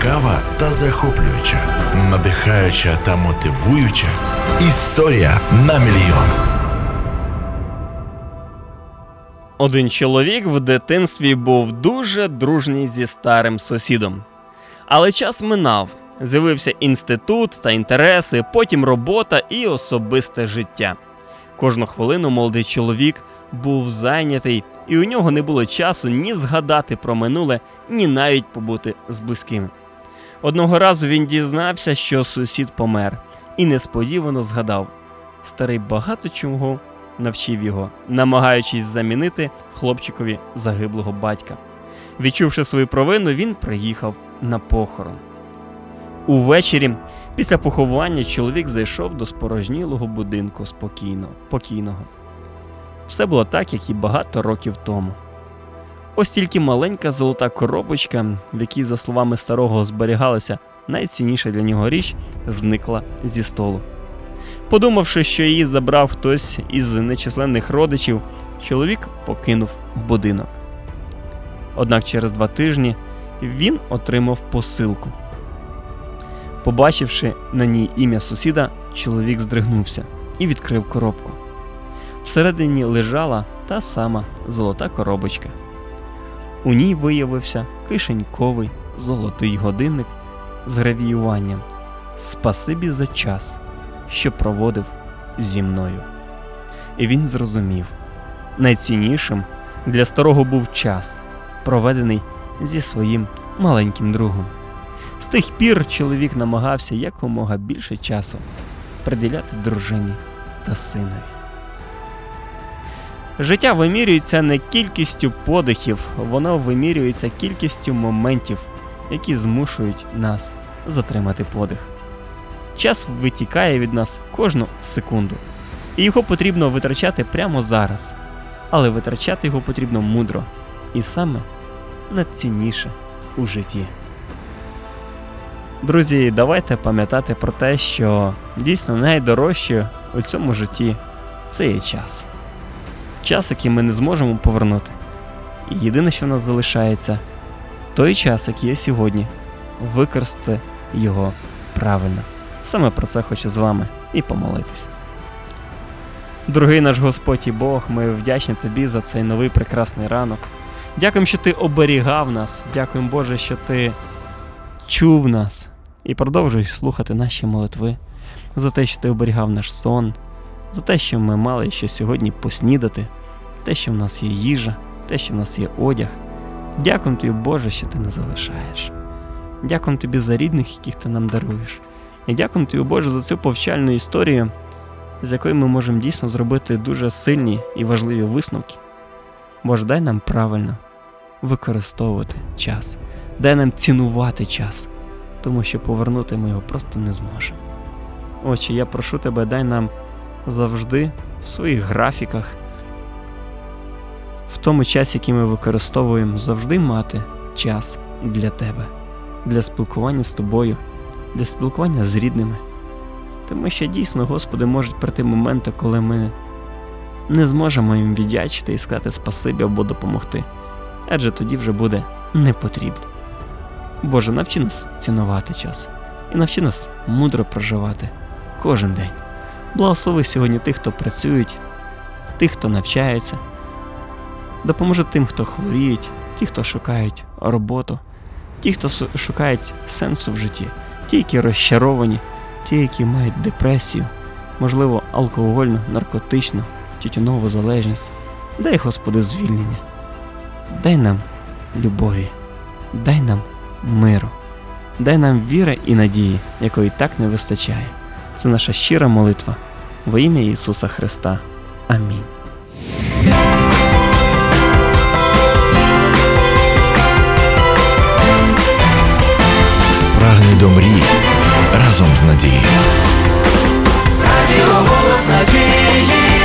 Цікава та захоплююча, надихаюча та мотивуюча. Історія на мільйон. Один чоловік в дитинстві був дуже дружній зі старим сусідом. Але час минав. З'явився інститут та інтереси, потім робота і особисте життя. Кожну хвилину молодий чоловік був зайнятий, і у нього не було часу ні згадати про минуле, ні навіть побути з близькими. Одного разу він дізнався, що сусід помер, і несподівано згадав. Старий багато чого навчив його, намагаючись замінити хлопчикові загиблого батька. Відчувши свою провину, він приїхав на похорон. Увечері, після поховання, чоловік зайшов до спорожнілого будинку покійного. Все було так, як і багато років тому. Ось тільки маленька золота коробочка, в якій, за словами старого, зберігалася найцінніша для нього річ, зникла зі столу. Подумавши, що її забрав хтось із нечисленних родичів, чоловік покинув будинок. Однак через 2 тижні він отримав посилку. Побачивши на ній ім'я сусіда, чоловік здригнувся і відкрив коробку. Всередині лежала та сама золота коробочка. У ній виявився кишеньковий золотий годинник з гравіюванням «Спасибі за час, що проводив зі мною». І він зрозумів, найціннішим для старого був час, проведений зі своїм маленьким другом. З тих пір чоловік намагався якомога більше часу приділяти дружині та синові. Життя вимірюється не кількістю подихів, воно вимірюється кількістю моментів, які змушують нас затримати подих. Час витікає від нас кожну секунду, і його потрібно витрачати прямо зараз. Але витрачати його потрібно мудро і саме найцінніше у житті. Друзі, давайте пам'ятати про те, що дійсно найдорожче у цьому житті – це є час. Час, який ми не зможемо повернути. І єдине, що в нас залишається – той час, який є сьогодні, використати його правильно. Саме про це хочу з вами і помолитись. Дорогий наш Господь і Бог, ми вдячні Тобі за цей новий прекрасний ранок. Дякуємо, що Ти оберігав нас. Дякуємо, Боже, що Ти чув нас і продовжуй слухати наші молитви, за те, що Ти оберігав наш сон, за те, що ми мали ще сьогодні поснідати, те, що в нас є їжа, те, що в нас є одяг. Дякуємо Тобі, Боже, що Ти не залишаєш. Дякуємо Тобі за рідних, яких Ти нам даруєш. І дякуємо Тобі, Боже, за цю повчальну історію, з якої ми можемо дійсно зробити дуже сильні і важливі висновки. Боже, дай нам правильно використовувати час. Дай нам цінувати час, тому що повернути ми його просто не зможемо. Отче, я прошу Тебе, дай нам завжди в своїх графіках, в тому часі, який ми використовуємо, завжди мати час для Тебе, для спілкування з Тобою, для спілкування з рідними. Тому що дійсно, Господи, можуть прийти моменти, коли ми не зможемо їм віддячити і сказати спасибі або допомогти, адже тоді вже буде не потрібно. Боже, навчи нас цінувати час і навчи нас мудро проживати кожен день. Благослови сьогодні тих, хто працюють, тих, хто навчається. Допоможи тим, хто хворіють, ті, хто шукають роботу, ті, хто шукають сенсу в житті, ті, які розчаровані, ті, які мають депресію, можливо, алкогольну, наркотичну, тютюнову залежність. Дай, Господи, звільнення. Дай нам любові. Дай нам миру. Дай нам віри і надії, якої так не вистачає. Це наша щира молитва. Во ім'я Ісуса Христа. Амінь. Прагни до мрії разом з надією. Радіо «Голос надії».